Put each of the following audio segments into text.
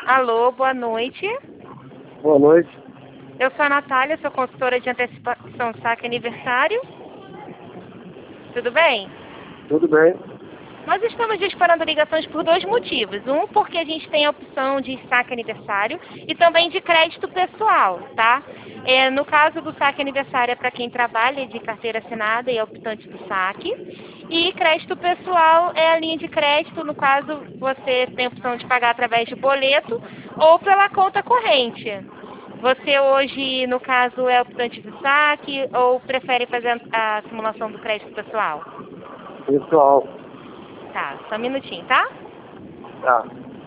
Alô, boa noite. Boa noite. Eu sou a Natália, sou consultora de antecipação saque aniversário. Tudo bem? Tudo bem? Nós estamos disparando ligações por dois motivos. Um, porque a gente tem a opção de saque aniversário e também de crédito pessoal, tá? No caso do saque aniversário é para quem trabalha de carteira assinada e é optante do saque. E crédito pessoal é a linha de crédito, no caso você tem a opção de pagar através de boleto ou pela conta corrente. Você hoje, no caso, é optante do saque ou prefere fazer a simulação do crédito pessoal? Pessoal. Tá, só um minutinho, tá? Tá.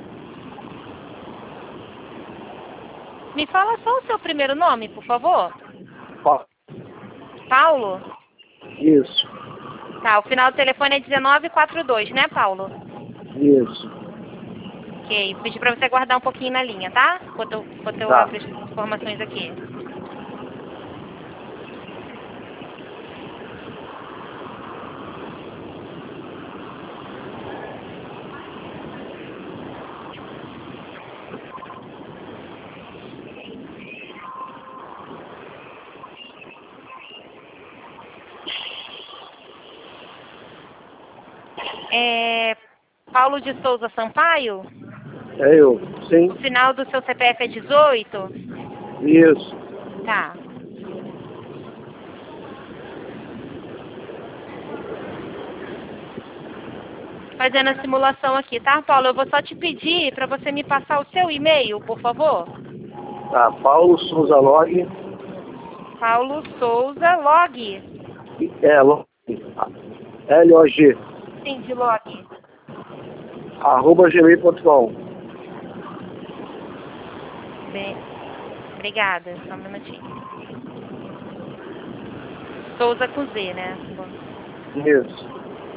Me fala só o seu primeiro nome, por favor. Ó, Paulo? isso. Tá, o final do telefone é 1942, né, Paulo? Isso. Ok, pedi pra você guardar um pouquinho na linha, tá? Enquanto eu Tá. abro as informações aqui. Paulo de Souza Sampaio? É eu. Sim. O final do seu CPF é 18? Isso. Tá. Fazendo a simulação aqui, tá, Paulo? Eu vou só te pedir para você me passar o seu e-mail, por favor. Tá. Paulo Souza Log. Paulo Souza Log. Log. LOG. Sim, de log. @gmail.com. Bem, obrigada. Só um minutinho. Souza com Z, né? Isso.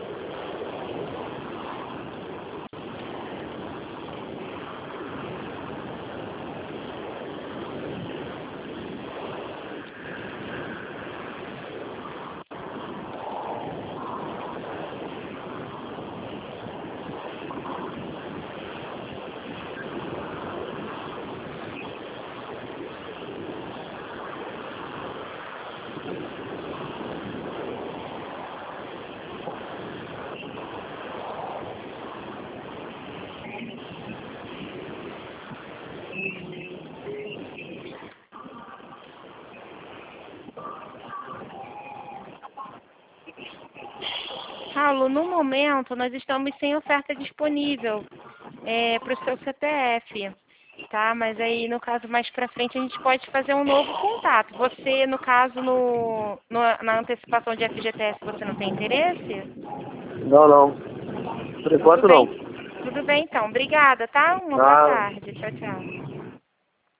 Paulo, no momento nós estamos sem oferta disponível para o seu CPF, tá? Mas aí, no caso, mais para frente a gente pode fazer um novo contato. Você, no caso, na antecipação de FGTS, você não tem interesse? Não. Por enquanto Tudo bem. não. Tudo bem, então. Obrigada, tá? Uma boa Ah. tarde. Tchau, tchau.